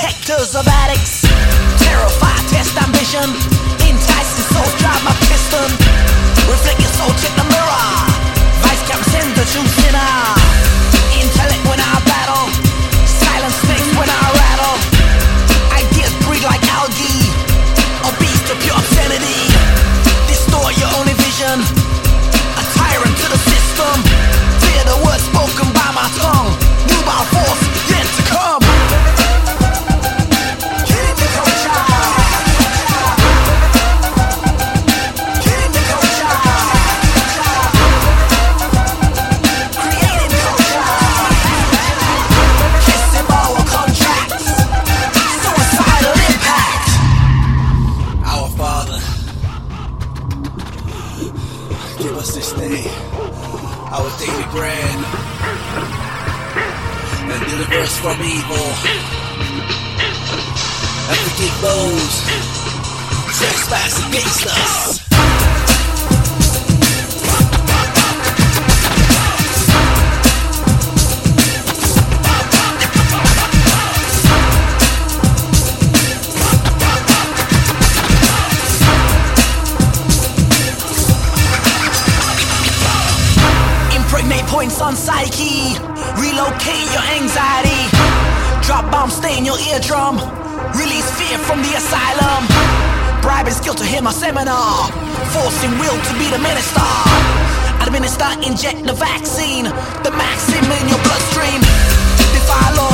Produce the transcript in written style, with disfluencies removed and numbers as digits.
hectares of addicts. Terrify, test ambition. Enticing souls, drive my piston. Reflect your soul, check the mirror. Vice camp, send the true sinner. Intellect when I battle. Silent snakes when I rattle. Ideas breed like algae. Obese to pure obscenity. Distort your only vision. A tyrant to the system. Fear the words spoken by my tongue. Nubile force yet to come. Give us this day our daily bread, and deliver us from evil, and forgive those who trespass against us. Points on psyche, relocate your anxiety. Drop bomb, stay in your eardrum. Release fear from the asylum. Bribing skill to hear my seminar. Forcing will to be the minister. Administer, inject the vaccine. The maxim in your bloodstream. Defy law.